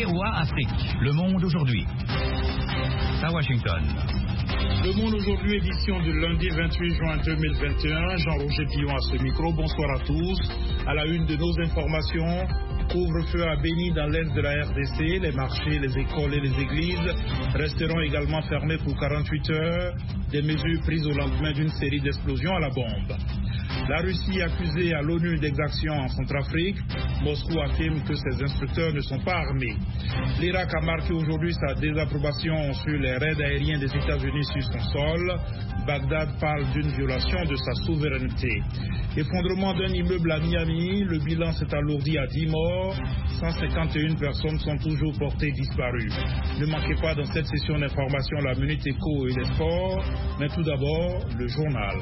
VOA Afrique. Le monde aujourd'hui. À Washington. Le monde aujourd'hui, édition du lundi 28 juin 2021. Jean-Roger Pillon à ce micro. Bonsoir à tous. À la une de nos informations, couvre-feu à Béni dans l'est de la RDC. Les marchés, les écoles et les églises resteront également fermés pour 48 heures. Des mesures prises au lendemain d'une série d'explosions à la bombe. La Russie accusée à l'ONU d'exactions en Centrafrique. Moscou affirme que ses instructeurs ne sont pas armés. L'Irak a marqué aujourd'hui sa désapprobation sur les raids aériens des États-Unis sur son sol. Bagdad parle d'une violation de sa souveraineté. Effondrement d'un immeuble à Miami, le bilan s'est alourdi à 10 morts. 151 personnes sont toujours portées disparues. Ne manquez pas dans cette session d'information la Minute Éco et les sports. Mais tout d'abord, le journal.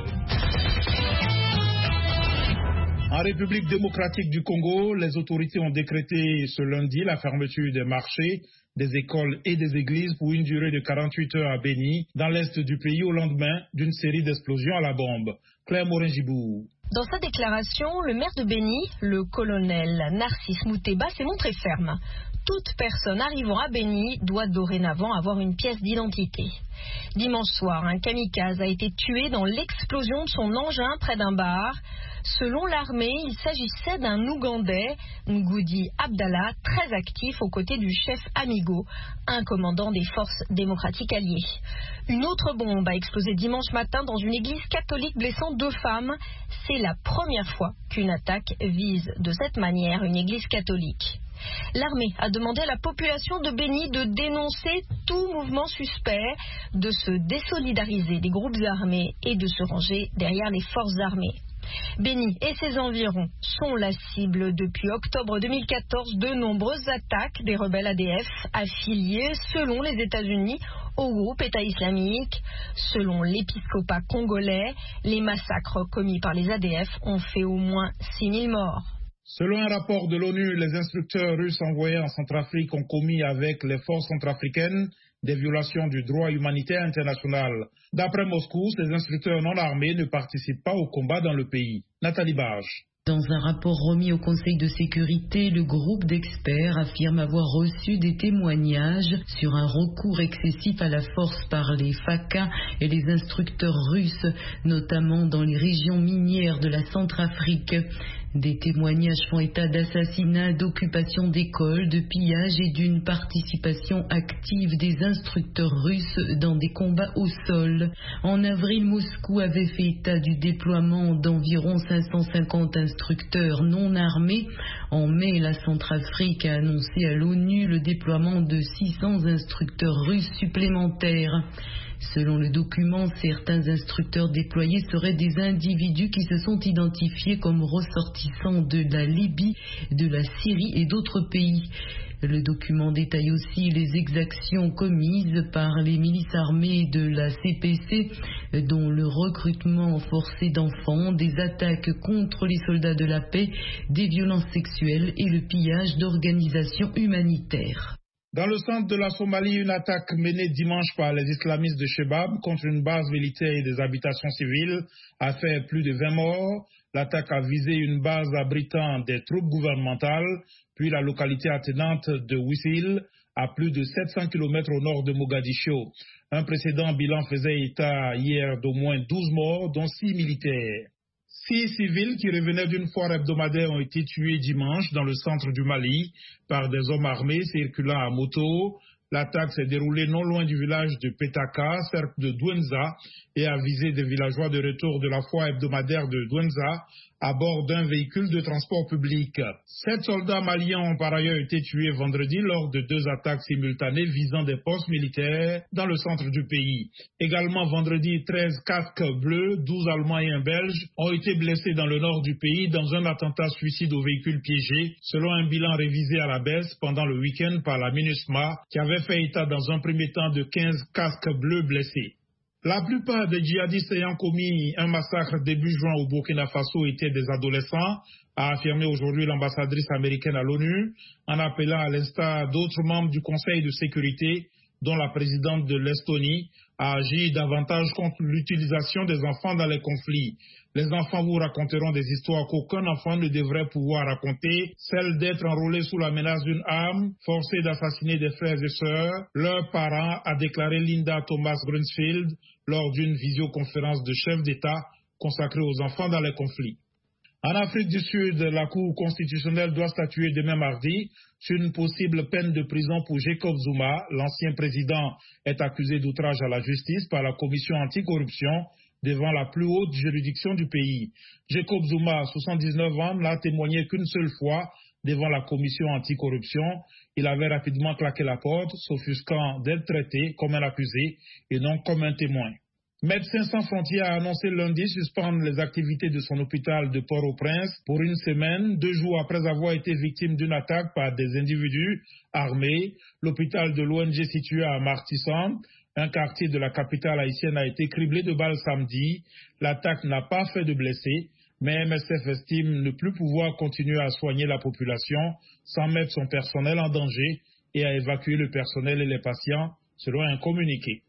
En République démocratique du Congo, les autorités ont décrété ce lundi la fermeture des marchés, des écoles et des églises pour une durée de 48 heures à Béni, dans l'est du pays au lendemain d'une série d'explosions à la bombe. Claire Morin-Gibour. Dans sa déclaration, le maire de Béni, le colonel Narcisse Mouteba, s'est montré ferme. Toute personne arrivant à Béni doit dorénavant avoir une pièce d'identité. Dimanche soir, un kamikaze a été tué dans l'explosion de son engin près d'un bar. Selon l'armée, il s'agissait d'un Ougandais, Ngoudi Abdallah, très actif aux côtés du chef Amigo, un commandant des forces démocratiques alliées. Une autre bombe a explosé dimanche matin dans une église catholique blessant 2 femmes. C'est la première fois qu'une attaque vise de cette manière une église catholique. L'armée a demandé à la population de Béni de dénoncer tout mouvement suspect, de se désolidariser des groupes armés et de se ranger derrière les forces armées. Béni et ses environs sont la cible depuis octobre 2014 de nombreuses attaques des rebelles ADF affiliés, selon les États-Unis, au groupe État islamique. Selon l'épiscopat congolais, les massacres commis par les ADF ont fait au moins 6000 morts. Selon un rapport de l'ONU, les instructeurs russes envoyés en Centrafrique ont commis avec les forces centrafricaines des violations du droit humanitaire international. D'après Moscou, ces instructeurs non armés ne participent pas au combat dans le pays. Nathalie Barge. Dans un rapport remis au Conseil de sécurité, le groupe d'experts affirme avoir reçu des témoignages sur un recours excessif à la force par les FACA et les instructeurs russes, notamment dans les régions minières de la Centrafrique. Des témoignages font état d'assassinats, d'occupation d'écoles, de pillages et d'une participation active des instructeurs russes dans des combats au sol. En avril, Moscou avait fait état du déploiement d'environ 550 instructeurs non armés. En mai, la Centrafrique a annoncé à l'ONU le déploiement de 600 instructeurs russes supplémentaires. Selon le document, certains instructeurs déployés seraient des individus qui se sont identifiés comme ressortissants de la Libye, de la Syrie et d'autres pays. Le document détaille aussi les exactions commises par les milices armées de la CPC, dont le recrutement forcé d'enfants, des attaques contre les soldats de la paix, des violences sexuelles et le pillage d'organisations humanitaires. Dans le centre de la Somalie, une attaque menée dimanche par les islamistes de Shebab contre une base militaire et des habitations civiles a fait plus de 20 morts. L'attaque a visé une base abritant des troupes gouvernementales, puis la localité attenante de Wisil, à plus de 700 km au nord de Mogadiscio. Un précédent bilan faisait état hier d'au moins 12 morts, dont 6 militaires. 6 civils qui revenaient d'une foire hebdomadaire ont été tués dimanche dans le centre du Mali par des hommes armés circulant à moto. L'attaque s'est déroulée non loin du village de Petaka, cercle de Douenza, et a visé des villageois de retour de la foire hebdomadaire de Douenza à bord d'un véhicule de transport public. 7 soldats maliens ont par ailleurs été tués vendredi lors de 2 attaques simultanées visant des postes militaires dans le centre du pays. Également vendredi, 13 casques bleus, 12 Allemands et un Belge ont été blessés dans le nord du pays dans un attentat suicide au véhicule piégé, selon un bilan révisé à la baisse pendant le week-end par la MINUSMA, qui avait fait état dans un premier temps de 15 casques bleus blessés. La plupart des djihadistes ayant commis un massacre début juin au Burkina Faso étaient des adolescents, a affirmé aujourd'hui l'ambassadrice américaine à l'ONU, en appelant à l'instar d'autres membres du Conseil de sécurité, dont la présidente de l'Estonie, a agi davantage contre l'utilisation des enfants dans les conflits. Les enfants vous raconteront des histoires qu'aucun enfant ne devrait pouvoir raconter, celle d'être enrôlé sous la menace d'une arme, forcé d'assassiner des frères et sœurs, leurs parents, a déclaré Linda Thomas Grunsfield lors d'une visioconférence de chefs d'État consacrée aux enfants dans les conflits. En Afrique du Sud, la Cour constitutionnelle doit statuer demain mardi sur une possible peine de prison pour Jacob Zuma. L'ancien président est accusé d'outrage à la justice par la commission anticorruption devant la plus haute juridiction du pays. Jacob Zuma, 79 ans, n'a témoigné qu'une seule fois devant la commission anticorruption. Il avait rapidement claqué la porte, s'offusquant d'être traité comme un accusé et non comme un témoin. Médecins sans frontières a annoncé lundi suspendre les activités de son hôpital de Port-au-Prince pour une semaine, 2 jours après avoir été victime d'une attaque par des individus armés. L'hôpital de l'ONG situé à Martissant, un quartier de la capitale haïtienne, a été criblé de balles samedi. L'attaque n'a pas fait de blessés, mais MSF estime ne plus pouvoir continuer à soigner la population sans mettre son personnel en danger et à évacuer le personnel et les patients, selon un communiqué.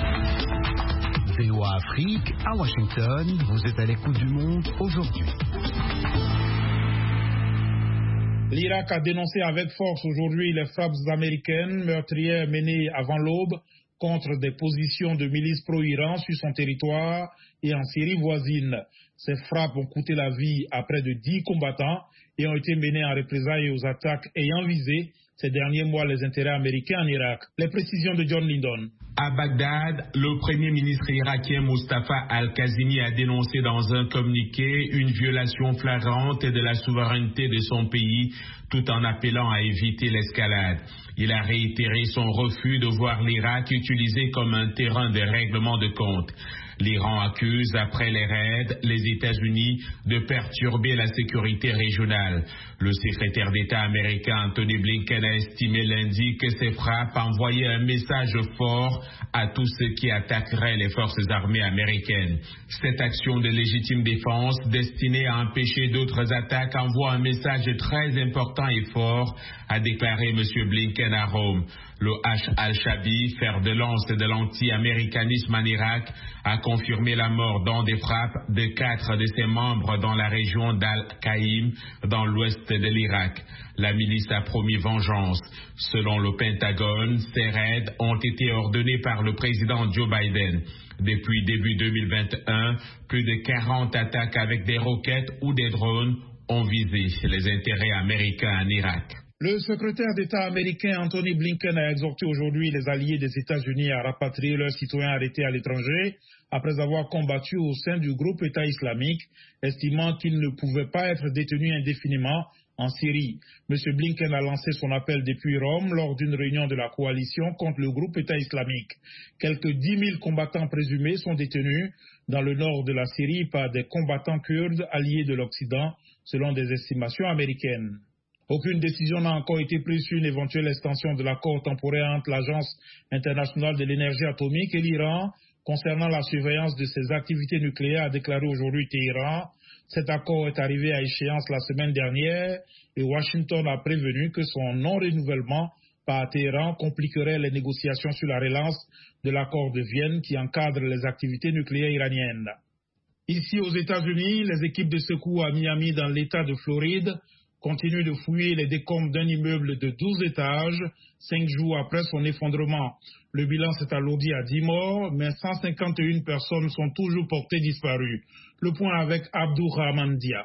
VOA Afrique, à Washington, vous êtes à l'écoute du monde aujourd'hui. L'Irak a dénoncé avec force aujourd'hui les frappes américaines meurtrières menées avant l'aube contre des positions de milices pro-Iran sur son territoire et en Syrie voisine. Ces frappes ont coûté la vie à près de 10 combattants et ont été menées en représailles aux attaques ayant visé ces derniers mois les intérêts américains en Irak. Les précisions de John Lindon. À Bagdad, le premier ministre irakien Mustafa Al-Kazimi a dénoncé dans un communiqué une violation flagrante de la souveraineté de son pays, tout en appelant à éviter l'escalade. Il a réitéré son refus de voir l'Irak utilisé comme un terrain de règlement de compte. L'Iran accuse, après les raids, les États-Unis de perturber la sécurité régionale. Le secrétaire d'État américain Anthony Blinken a estimé lundi que ces frappes envoyaient un message fort à tous ceux qui attaqueraient les forces armées américaines. Cette action de légitime défense, destinée à empêcher d'autres attaques, envoie un message très important et fort, a déclaré M. Blinken à Rome. Le H. Al-Shabi, fer de lance de l'anti-américanisme en Irak, a confirmé la mort dans des frappes de 4 de ses membres dans la région d'Al-Qaïm, dans l'ouest de l'Irak. La milice a promis vengeance. Selon le Pentagone, ces raids ont été ordonnés par le président Joe Biden. Depuis début 2021, plus de 40 attaques avec des roquettes ou des drones ont visé les intérêts américains en Irak. Le secrétaire d'État américain Anthony Blinken a exhorté aujourd'hui les alliés des États-Unis à rapatrier leurs citoyens arrêtés à l'étranger après avoir combattu au sein du groupe État islamique, estimant qu'ils ne pouvaient pas être détenus indéfiniment en Syrie. M. Blinken a lancé son appel depuis Rome lors d'une réunion de la coalition contre le groupe État islamique. Quelques 10 000 combattants présumés sont détenus dans le nord de la Syrie par des combattants kurdes alliés de l'Occident, selon des estimations américaines. Aucune décision n'a encore été prise sur une éventuelle extension de l'accord temporaire entre l'Agence internationale de l'énergie atomique et l'Iran concernant la surveillance de ses activités nucléaires, a déclaré aujourd'hui Téhéran. Cet accord est arrivé à échéance la semaine dernière et Washington a prévenu que son non-renouvellement par Téhéran compliquerait les négociations sur la relance de l'accord de Vienne qui encadre les activités nucléaires iraniennes. Ici aux États-Unis, les équipes de secours à Miami dans l'État de Floride continue de fouiller les décombres d'un immeuble de 12 étages, 5 jours après son effondrement. Le bilan s'est alourdi à 10 morts, mais 151 personnes sont toujours portées disparues. Le point avec Abdourahman Dia.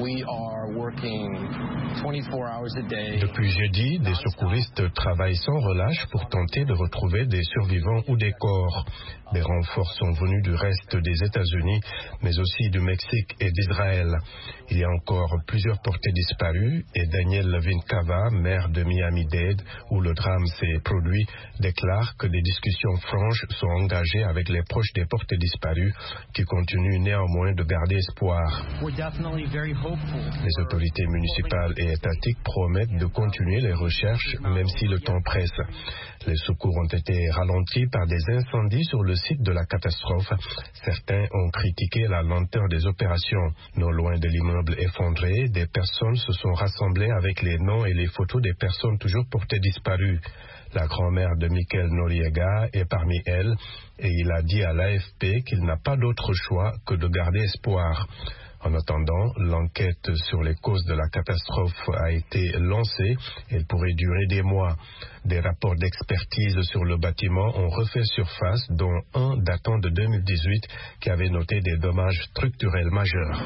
Depuis jeudi, des secouristes travaillent sans relâche pour tenter de retrouver des survivants ou des corps. Des renforts sont venus du reste des États-Unis, mais aussi du Mexique et d'Israël. Il y a encore plusieurs portés disparus et Daniel Vincava, maire de Miami-Dade, où le drame s'est produit, déclare que des discussions franches sont engagées avec les proches des portés disparus qui continuent néanmoins de garder espoir. Les autorités municipales et étatiques promettent de continuer les recherches, même si le temps presse. Les secours ont été ralentis par des incendies sur le site de la catastrophe. Certains ont critiqué la lenteur des opérations. Non loin de l'immeuble effondré, des personnes se sont rassemblées avec les noms et les photos des personnes toujours portées disparues. La grand-mère de Michael Noriega est parmi elles et il a dit à l'AFP qu'il n'a pas d'autre choix que de garder espoir. En attendant, l'enquête sur les causes de la catastrophe a été lancée. Elle pourrait durer des mois. Des rapports d'expertise sur le bâtiment ont refait surface, dont un datant de 2018 qui avait noté des dommages structurels majeurs.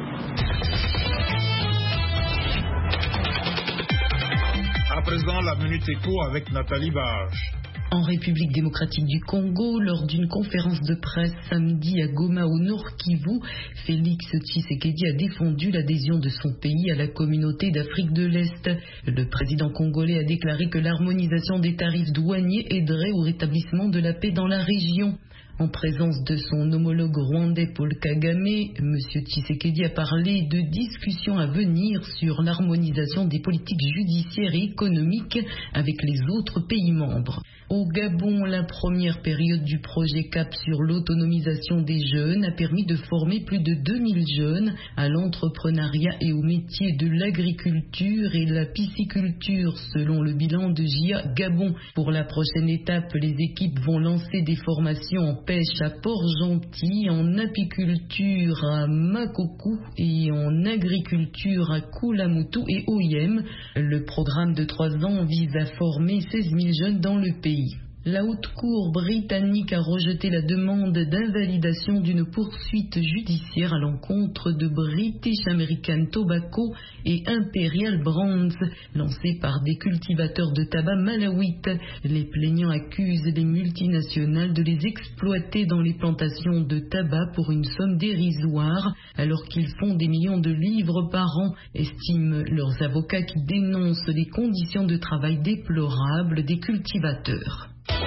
À présent, la Minute Éco avec Nathalie Barge. En République démocratique du Congo, lors d'une conférence de presse samedi à Goma au Nord Kivu, Félix Tshisekedi a défendu l'adhésion de son pays à la communauté d'Afrique de l'Est. Le président congolais a déclaré que l'harmonisation des tarifs douaniers aiderait au rétablissement de la paix dans la région. En présence de son homologue rwandais Paul Kagame, M. Tshisekedi a parlé de discussions à venir sur l'harmonisation des politiques judiciaires et économiques avec les autres pays membres. Au Gabon, la première période du projet CAP sur l'autonomisation des jeunes a permis de former plus de 2000 jeunes à l'entrepreneuriat et aux métiers de l'agriculture et la pisciculture, selon le bilan de JA Gabon. Pour la prochaine étape, les équipes vont lancer des formations en pêche à Port-Gentil, en apiculture à Makokou et en agriculture à Koulamoutou et Oyem. Le programme de 3 ans vise à former 16 000 jeunes dans le pays. La Haute Cour britannique a rejeté la demande d'invalidation d'une poursuite judiciaire à l'encontre de British American Tobacco et Imperial Brands, lancée par des cultivateurs de tabac malawites. Les plaignants accusent les multinationales de les exploiter dans les plantations de tabac pour une somme dérisoire, alors qu'ils font des millions de livres par an, estiment leurs avocats qui dénoncent les conditions de travail déplorables des cultivateurs.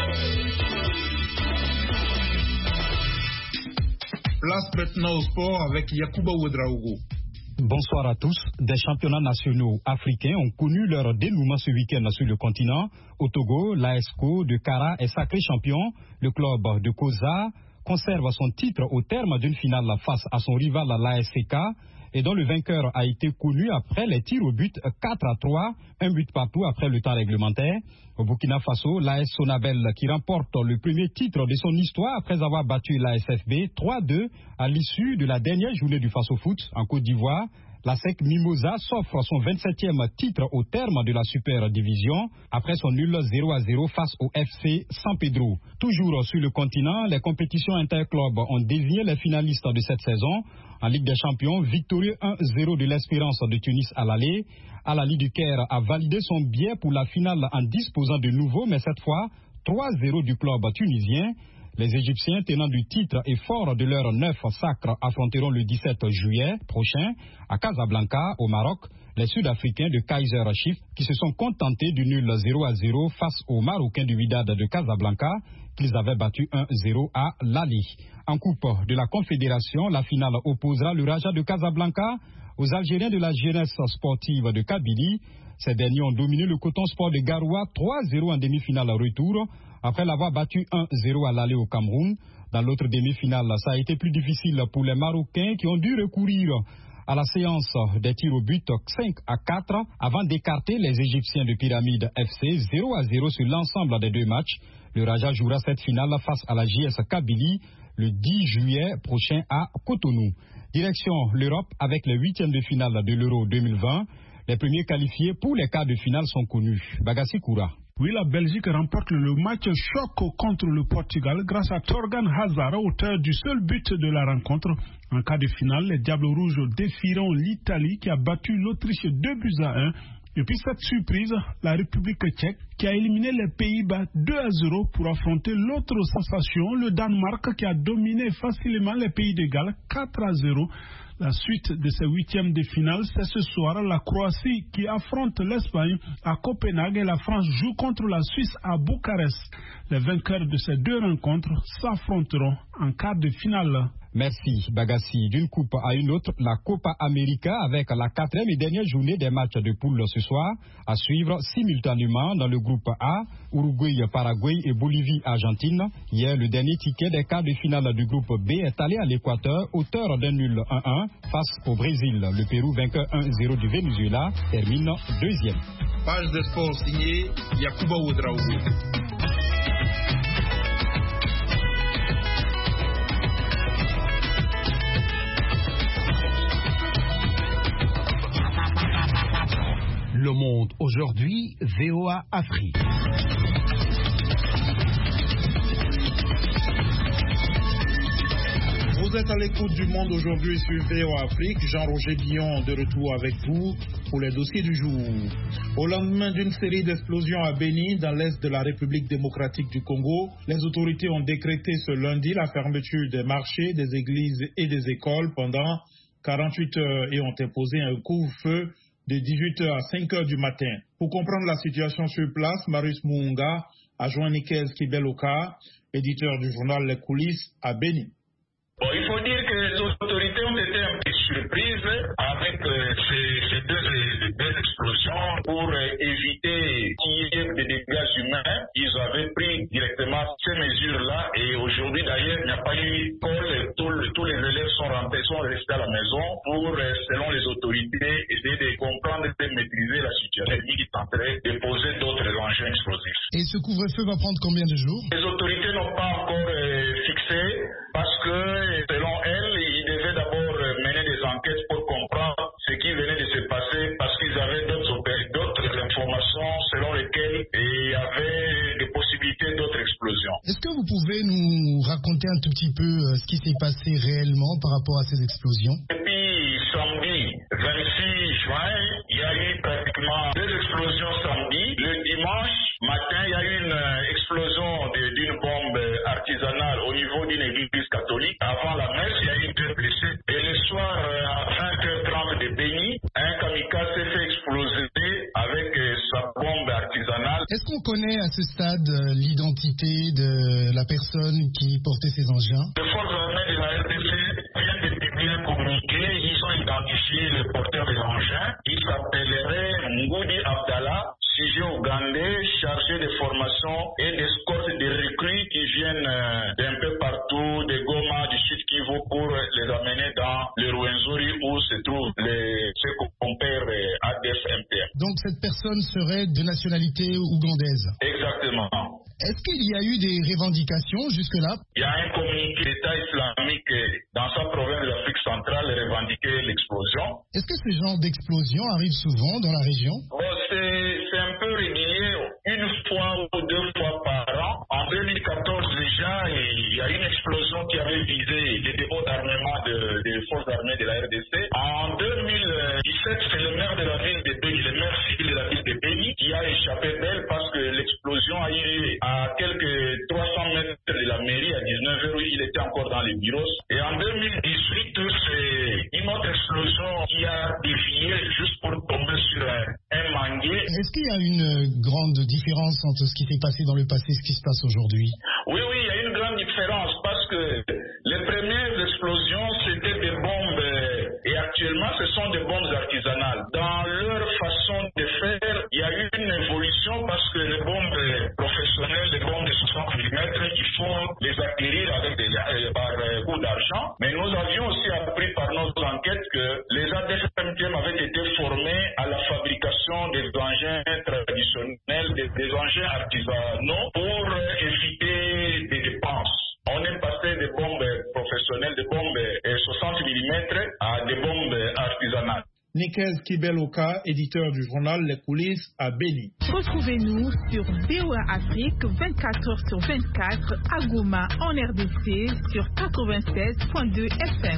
Place maintenant au sport avec Yacouba Ouedraogo. Bonsoir à tous. Des championnats nationaux africains ont connu leur dénouement ce week-end sur le continent. Au Togo, l'ASCO de Kara est sacré champion. Le club de Koza conserve son titre au terme d'une finale face à son rival l'ASCK et dont le vainqueur a été connu après les tirs au but 4-3, un but partout après le temps réglementaire. Au Burkina Faso, l'AS Sonabel qui remporte le premier titre de son histoire après avoir battu l'ASFB 3-2 à l'issue de la dernière journée du Faso Foot en Côte d'Ivoire. La SEC Mimosa s'offre son 27e titre au terme de la Super Division après son nul 0-0 face au FC San Pedro. Toujours sur le continent, les compétitions interclubs ont désigné les finalistes de cette saison. En Ligue des Champions, victorieux 1-0 de l'Espérance de Tunis à l'aller. Al-Ahly du Caire a validé son billet pour la finale en disposant de nouveau, mais cette fois 3-0 du club tunisien. Les Égyptiens tenants du titre et forts de leurs 9 sacres affronteront le 17 juillet prochain à Casablanca, au Maroc, les Sud-Africains de Kaiser Chiefs qui se sont contentés du nul 0-0 face aux Marocains du Wydad de Casablanca qu'ils avaient battu 1-0 à l'Ali. En Coupe de la Confédération, la finale opposera le Raja de Casablanca aux Algériens de la jeunesse sportive de Kabylie. Ces derniers ont dominé le Coton Sport de Garoua 3-0 en demi-finale retour après l'avoir battu 1-0 à l'aller au Cameroun. Dans l'autre demi-finale, ça a été plus difficile pour les Marocains qui ont dû recourir à la séance des tirs au but 5-4 avant d'écarter les Égyptiens de Pyramide FC 0-0 sur l'ensemble des deux matchs. Le Raja jouera cette finale face à la JS Kabylie le 10 juillet prochain à Cotonou. Direction l'Europe avec les 8e de finale de l'Euro 2020. Les premiers qualifiés pour les quarts de finale sont connus. Bagassi Koura. Oui, la Belgique remporte le match choc contre le Portugal grâce à Thorgan Hazard, auteur du seul but de la rencontre. En quart de finale, les Diables Rouges défieront l'Italie qui a battu l'Autriche 2-1. Et puis cette surprise, la République tchèque qui a éliminé les Pays-Bas 2-0 pour affronter l'autre sensation, le Danemark qui a dominé facilement les Pays de Galles 4-0. La suite de ces 8e de finale, c'est ce soir la Croatie qui affronte l'Espagne à Copenhague et la France joue contre la Suisse à Bucarest. Les vainqueurs de ces deux rencontres s'affronteront en quart de finale. Merci Bagassi. D'une coupe à une autre, la Copa América avec la 4e et dernière journée des matchs de poule ce soir à suivre simultanément dans le groupe A, Uruguay, Paraguay et Bolivie, Argentine. Hier, le dernier ticket des quarts de finale du groupe B est allé à l'Équateur, auteur d'un nul 1-1 face au Brésil. Le Pérou, vainqueur 1-0 du Venezuela, termine deuxième. Page de sport signée Yacouba Ouedraogo. Le Monde aujourd'hui, VOA Afrique. Vous êtes à l'écoute du Monde aujourd'hui sur VOA Afrique. Jean-Roger Billon de retour avec vous pour les dossiers du jour. Au lendemain d'une série d'explosions à Béni, dans l'est de la République démocratique du Congo, les autorités ont décrété ce lundi la fermeture des marchés, des églises et des écoles pendant 48 heures et ont imposé un couvre-feu de 18h à 5h du matin. Pour comprendre la situation sur place, Marius Muunga a joint Nikez Kibeloka, éditeur du journal Les Coulisses à Béni. Bon, il faut dire que les autorités ont été un peu surprises avec ces deux explosions pour éviter qu'il y ait des dégâts humains. Ils avaient pris directement ces mesures-là et aujourd'hui d'ailleurs il n'y a pas eu d'école. Tous les élèves sont restés à la maison pour, selon les autorités, essayer de comprendre et de maîtriser la situation qui tenterait de poser d'autres engins explosifs. Et ce couvre-feu va prendre combien de jours? Les autorités n'ont pas encore fixé parce que selon elles, ils devaient d'abord mener des enquêtes pour comprendre ce qui venait de se passer parce qu'ils avaient d'autres informations selon lesquelles il y avait des possibilités d'autres explosions. Est-ce que vous pouvez nous raconter un tout petit peu ce qui s'est passé réellement par rapport à ces explosions? Depuis samedi 26 juin, il y a eu pratiquement 2 explosions samedi. Le dimanche matin, il y a eu une explosion d'une bombe artisanale au niveau d'une église catholique. Avant la messe, il y a eu 2 blessés. Et le soir, à 20h30 de Béni, un kamikaze s'est fait exploser avec sa bombe artisanale. Est-ce qu'on connaît à ce stade l'identité de la personne qui portait ces engins? Les forces armées de la RDC viennent de publier un communiqué. Ils ont identifié le porteur des engins. Il s'appellerait Ngoudi Abdallah, sujet ougandais, chargé de formation et d'escorte des recrues qui viennent d'un peu partout, de Goma, du Sud Kivu, pour les amener dans le Rwenzori où se trouvent ce qu'on perd ADF-MTM. Donc cette personne serait de nationalité ougandaise? Exactement. Est-ce qu'il y a eu des revendications jusque-là? Il y a un communiqué d'État islamique dans sa province d'Afrique centrale revendiquait l'explosion. Est-ce que ce genre d'explosion arrive souvent dans la région? Bon, c'est un peu régulier, une fois ou 2 fois par an. En 2014 déjà, il y a une explosion qui avait visé les dépôts d'armement des forces armées de la RDC. En 2017, c'est le maire de la ville de Béni, le maire civil de la ville de Béni, qui a échappé d'elle parce que l'explosion a eu lieu à quelques 300 mètres de la mairie, à 19h où il était encore dans les bureaux. Et en 2018, c'est une autre explosion qui a dévié juste pour tomber sur un manguier. Est-ce qu'il y a une grande différence entre ce qui s'est passé dans le passé et ce qui se passe aujourd'hui? Oui, il y a une grande différence parce que les premières explosions, c'était des bombes et actuellement, ce sont des bombes artisanales. Dans leur façon de faire, il y a eu une évolution parce que les bombes professionnelles, les bombes de 60 mm, il faut les acquérir avec par coût d'argent. Mais nous avions aussi appris par nos enquêtes que les ADF-MTM avaient été formés à la fabrication des engins traditionnels, des engins artisanaux pour éviter des dépenses. On est passé des bombes professionnelles, des bombes 60 mm à des bombes artisanales. Nikez Kibeloka, éditeur du journal Les Coulisses à Béni. Retrouvez-nous sur VOA Afrique 24h/24 à Goma en RDC sur 96.2 FM.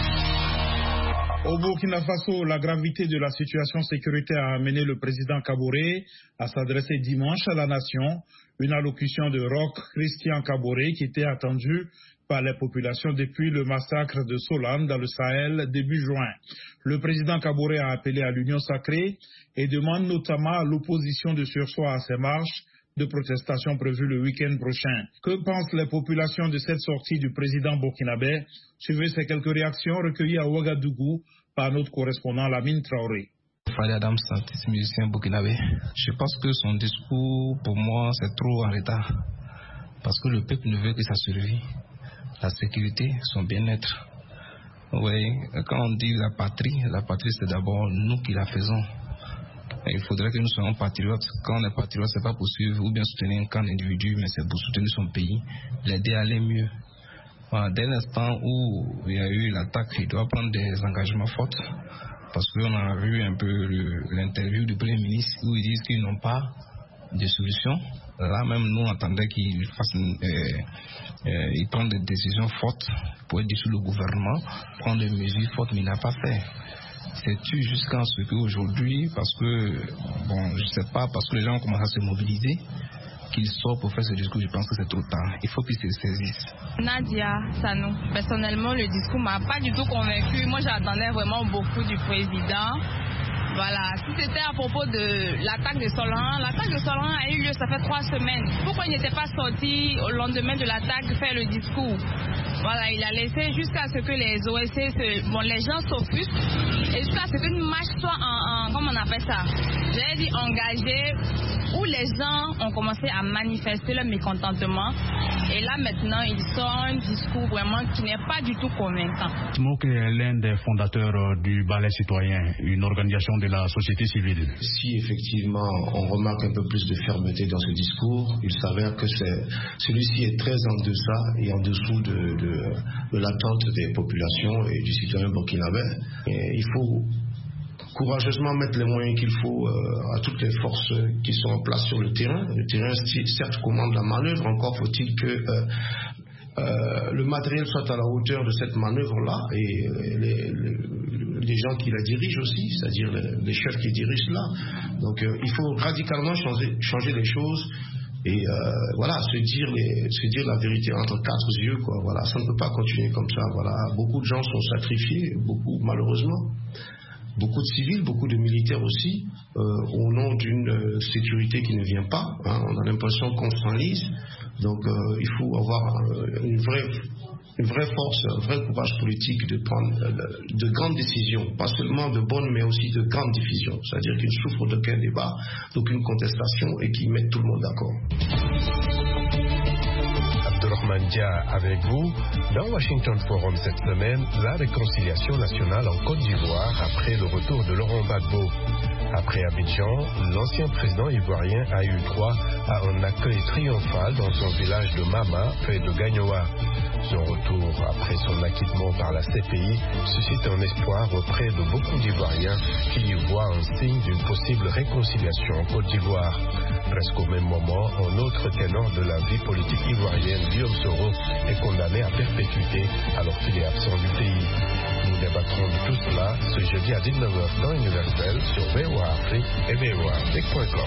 Au Burkina Faso, la gravité de la situation sécuritaire a amené le président Kaboré à s'adresser dimanche à la nation, une allocution de Roch Christian Kaboré qui était attendue par les populations depuis le massacre de Solane dans le Sahel début juin. Le président Kaboré a appelé à l'union sacrée et demande notamment à l'opposition de surseoir à ses marches de protestation prévues le week-end prochain. Que pensent les populations de cette sortie du président burkinabé? Suivez ces quelques réactions recueillies à Ouagadougou par notre correspondant Lamine Traoré. Fali Adams, artiste musicien burkinabé. Je pense que son discours, pour moi, c'est trop en retard. Parce que le peuple ne veut que sa survie, la sécurité, son bien-être. Oui, quand on dit la patrie c'est d'abord nous qui la faisons. Et il faudrait que nous soyons patriotes. Quand on est patriote, c'est pas pour suivre ou bien soutenir un camp d'individu, mais c'est pour soutenir son pays, l'aider à aller mieux. Voilà, dès l'instant où il y a eu l'attaque, il doit prendre des engagements forts. Parce qu'on a vu un peu l'interview du Premier ministre où ils disent qu'ils n'ont pas de solution. Là même, nous attendons qu'ils prennent des décisions fortes pour être dissout le gouvernement, prendre des mesures fortes, mais il n'a pas fait. C'est-tu jusqu'à ce qu'aujourd'hui, parce que, bon, je sais pas, parce que les gens ont commencé à se mobiliser, qu'il sort pour faire ce discours, je pense que c'est trop tard. Il faut qu'ils se saisissent. Nadia Sanou, personnellement, le discours m'a pas du tout convaincu. Moi, j'attendais vraiment beaucoup du président. Voilà, si c'était à propos de l'attaque de Solan a eu lieu, ça fait 3 semaines. Pourquoi il n'était pas sorti au lendemain de l'attaque faire le discours? Voilà, il a laissé jusqu'à ce que les OSC, les gens s'offusquent et jusqu'à ce qu'une marche soit comment on appelle ça? J'avais dit engagée, où les gens ont commencé à manifester leur mécontentement. Et là maintenant, il sort un discours vraiment qui n'est pas du tout convaincant. Timouk est l'un des fondateurs du Balai Citoyen, une organisation de la société civile. Si effectivement on remarque un peu plus de fermeté dans ce discours, il s'avère que celui-ci est très en deçà et en dessous de l'attente des populations et du citoyen burkinabé. Et il faut courageusement mettre les moyens qu'il faut à toutes les forces qui sont en place sur le terrain. Le terrain, certes, commande la manœuvre, encore faut-il que le matériel soit à la hauteur de cette manœuvre-là et les gens qui la dirigent aussi, c'est-à-dire les chefs qui dirigent cela. Donc il faut radicalement changer les choses et voilà, se dire la vérité entre 4 yeux, quoi. Voilà, ça ne peut pas continuer comme ça. Voilà, beaucoup de gens sont sacrifiés, beaucoup malheureusement. Beaucoup de civils, beaucoup de militaires aussi, au nom d'une sécurité qui ne vient pas. Hein, on a l'impression qu'on s'enlise. Donc il faut avoir une vraie force, un vrai courage politique de prendre de grandes décisions, pas seulement de bonnes, mais aussi de grandes décisions. C'est-à-dire qu'ils ne souffrent d'aucun débat, d'aucune contestation et qui mettent tout le monde d'accord. Abdourahmane Dia avec vous. Dans Washington Forum cette semaine, la réconciliation nationale en Côte d'Ivoire après le retour de Laurent Gbagbo. Après Abidjan, l'ancien président ivoirien a eu droit à un accueil triomphal dans son village de Mama, près de Gagnoa. Son retour après son acquittement par la CPI suscite un espoir auprès de beaucoup d'Ivoiriens qui y voient un signe d'une possible réconciliation en Côte d'Ivoire. Presque au même moment, un autre ténor de la vie politique ivoirienne, Guillaume Soro, est condamné à perpétuité alors qu'il est absent du pays. Nous débattrons de tout cela ce jeudi à 19h temps universel sur VOA Afrique et voaafrique.com.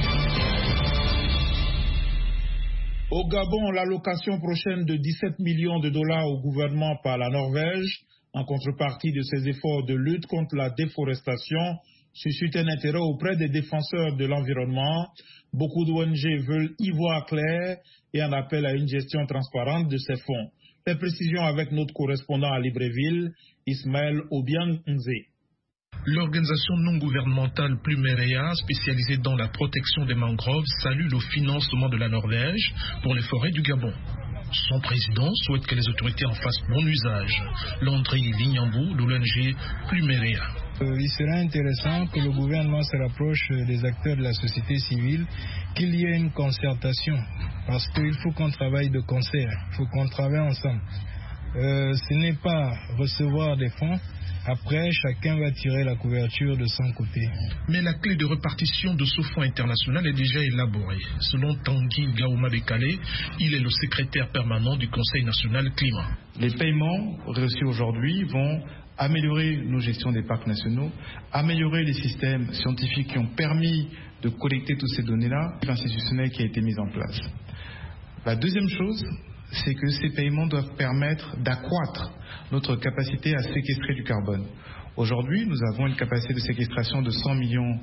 Au Gabon, l'allocation prochaine de 17 millions de dollars au gouvernement par la Norvège, en contrepartie de ses efforts de lutte contre la déforestation, suscite un intérêt auprès des défenseurs de l'environnement. Beaucoup d'ONG veulent y voir clair et en appellent à une gestion transparente de ces fonds. Les précisions avec notre correspondant à Libreville, Ismaël Obiang-Nzé. L'organisation non gouvernementale Plumerea, spécialisée dans la protection des mangroves, salue le financement de la Norvège pour les forêts du Gabon. Son président souhaite que les autorités en fassent bon usage. Landry Lignambou de l'ONG Plumerea. Il serait intéressant que le gouvernement se rapproche des acteurs de la société civile, qu'il y ait une concertation, parce qu'il faut qu'on travaille de concert, il faut qu'on travaille ensemble. Ce n'est pas recevoir des fonds. Après, chacun va tirer la couverture de son côté. Mais la clé de répartition de ce fonds international est déjà élaborée. Selon Tanguy Gaouma Bekale, il est le secrétaire permanent du Conseil national climat. Les paiements reçus aujourd'hui vont améliorer nos gestions des parcs nationaux, améliorer les systèmes scientifiques qui ont permis de collecter toutes ces données-là, l'institutionnel qui a été mis en place. La deuxième chose, c'est que ces paiements doivent permettre d'accroître notre capacité à séquestrer du carbone. Aujourd'hui, nous avons une capacité de séquestration de 100 millions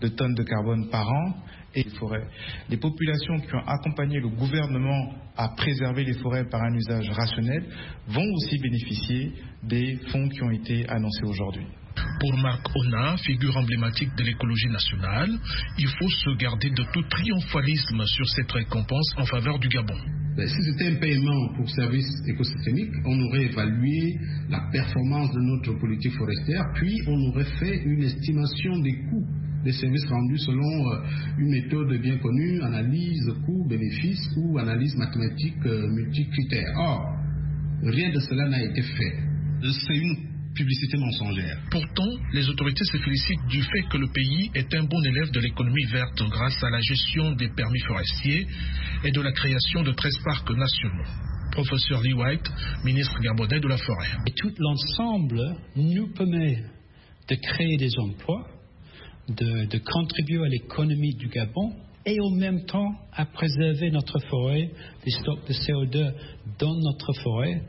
de tonnes de carbone par an et les forêts. Les populations qui ont accompagné le gouvernement à préserver les forêts par un usage rationnel vont aussi bénéficier des fonds qui ont été annoncés aujourd'hui. Pour Marc Ona, figure emblématique de l'écologie nationale, il faut se garder de tout triomphalisme sur cette récompense en faveur du Gabon. Si c'était un paiement pour services écosystémiques, on aurait évalué la performance de notre politique forestière, puis on aurait fait une estimation des coûts des services rendus selon une méthode bien connue, analyse coût-bénéfice ou analyse mathématique multicritère. Or, rien de cela n'a été fait. C'est une publicité mensongère. Pourtant, les autorités se félicitent du fait que le pays est un bon élève de l'économie verte grâce à la gestion des permis forestiers et de la création de 13 parcs nationaux. Professeur Lee White, ministre gabonais de la Forêt. Et tout l'ensemble nous permet de créer des emplois, de contribuer à l'économie du Gabon et en même temps à préserver notre forêt, les stocks de CO2 dans notre forêt.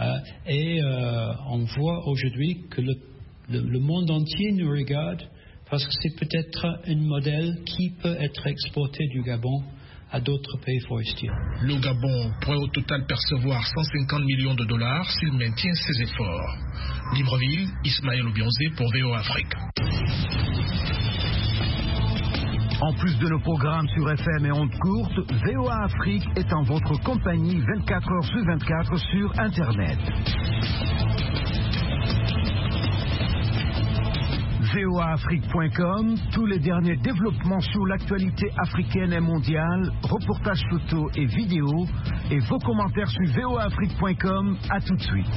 On voit aujourd'hui que le monde entier nous regarde parce que c'est peut-être un modèle qui peut être exporté du Gabon à d'autres pays forestiers. Le Gabon pourrait au total percevoir 150 millions de dollars s'il maintient ses efforts. Libreville, Ismaël Obionzé pour VOA Afrique. En plus de nos programmes sur FM et ondes courtes, VOA Afrique est en votre compagnie 24 heures sur 24 sur Internet. voaafrique.com, tous les derniers développements sur l'actualité africaine et mondiale, reportages photos et vidéos, et vos commentaires sur voaafrique.com. À tout de suite.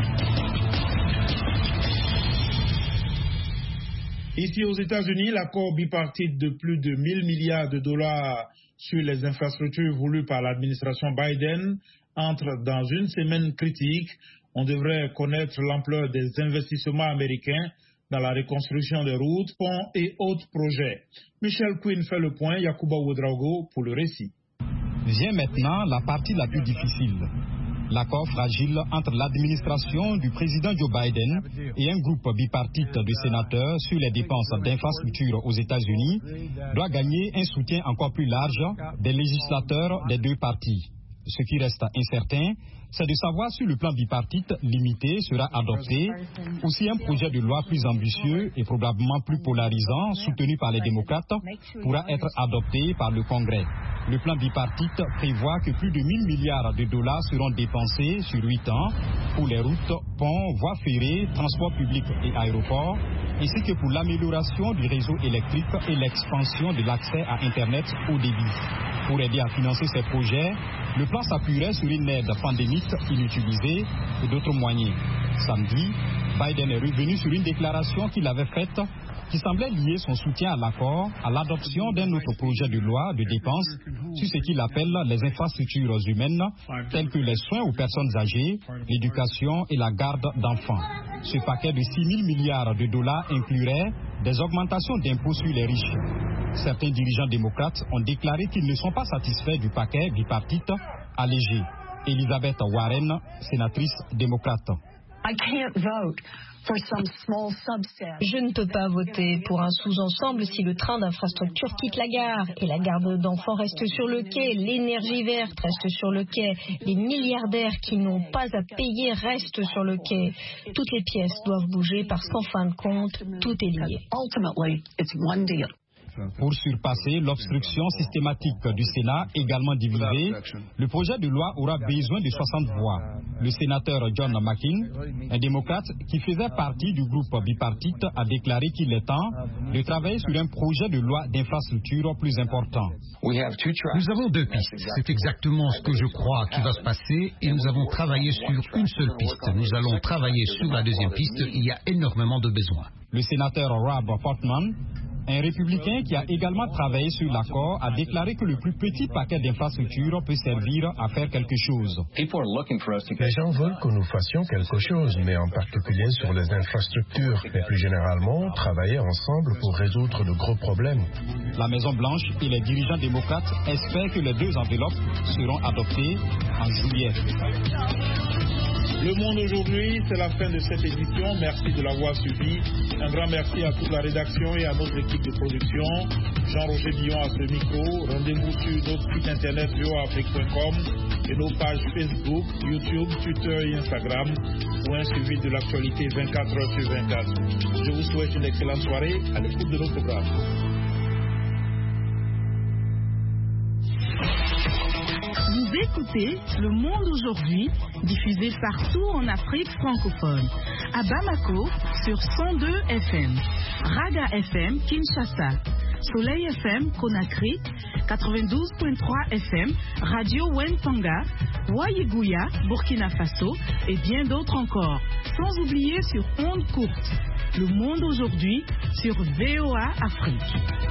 Ici aux États-Unis, l'accord bipartite de plus de 1 000 milliards de dollars sur les infrastructures voulues par l'administration Biden entre dans une semaine critique. On devrait connaître l'ampleur des investissements américains dans la reconstruction des routes, ponts et autres projets. Michel Quinn fait le point, Yacouba Ouedraogo pour le récit. Vient maintenant la partie la plus difficile. L'accord fragile entre l'administration du président Joe Biden et un groupe bipartite de sénateurs sur les dépenses d'infrastructures aux États-Unis doit gagner un soutien encore plus large des législateurs des deux partis. Ce qui reste incertain, c'est de savoir si le plan bipartite limité sera adopté ou si un projet de loi plus ambitieux et probablement plus polarisant, soutenu par les démocrates, pourra être adopté par le Congrès. Le plan bipartite prévoit que plus de 1 000 milliards de dollars seront dépensés sur 8 ans pour les routes, ponts, voies ferrées, transports publics et aéroports, ainsi que pour l'amélioration du réseau électrique et l'expansion de l'accès à Internet haut débit. Pour aider à financer ces projets, le plan s'appuierait sur une aide pandémique inutilisée et d'autres moyens. Samedi, Biden est revenu sur une déclaration qu'il avait faite qui semblait lier son soutien à l'accord à l'adoption d'un autre projet de loi de dépenses sur ce qu'il appelle les infrastructures humaines, telles que les soins aux personnes âgées, l'éducation et la garde d'enfants. Ce paquet de 6 000 milliards de dollars inclurait des augmentations d'impôts sur les riches. Certains dirigeants démocrates ont déclaré qu'ils ne sont pas satisfaits du paquet bipartite allégé. Elizabeth Warren, sénatrice démocrate. Je ne peux pas voter pour un sous-ensemble si le train d'infrastructure quitte la gare et la garde d'enfants reste sur le quai, l'énergie verte reste sur le quai, les milliardaires qui n'ont pas à payer restent sur le quai. Toutes les pièces doivent bouger parce qu'en fin de compte, tout est lié. Pour surpasser l'obstruction systématique du Sénat, également divisé, le projet de loi aura besoin de 60 voix. Le sénateur John McCain, un démocrate qui faisait partie du groupe bipartite, a déclaré qu'il est temps de travailler sur un projet de loi d'infrastructure plus important. Nous avons deux pistes. C'est exactement ce que je crois qui va se passer et nous avons travaillé sur une seule piste. Nous allons travailler sur la deuxième piste. Il y a énormément de besoins. Le sénateur Rob Portman, un républicain qui a également travaillé sur l'accord, a déclaré que le plus petit paquet d'infrastructures peut servir à faire quelque chose. Les gens veulent que nous fassions quelque chose, mais en particulier sur les infrastructures, et plus généralement, travailler ensemble pour résoudre de gros problèmes. La Maison-Blanche et les dirigeants démocrates espèrent que les deux enveloppes seront adoptées en juillet. Le Monde aujourd'hui, c'est la fin de cette édition. Merci de l'avoir suivi. Un grand merci à toute la rédaction et à notre équipe de production. Jean-Roger Billon à ce micro. Rendez-vous sur notre site internet voaafrique.com et nos pages Facebook, YouTube, Twitter et Instagram pour un suivi de l'actualité 24 heures sur 24. Je vous souhaite une excellente soirée à l'écoute de nos programmes. Vous écoutez Le Monde aujourd'hui, diffusé partout en Afrique francophone. À Bamako, sur 102 FM. Raga FM, Kinshasa. Soleil FM, Conakry. 92.3 FM. Radio Wentanga. Wayeguya, Burkina Faso. Et bien d'autres encore. Sans oublier sur ondes courtes. Le Monde aujourd'hui, sur VOA Afrique.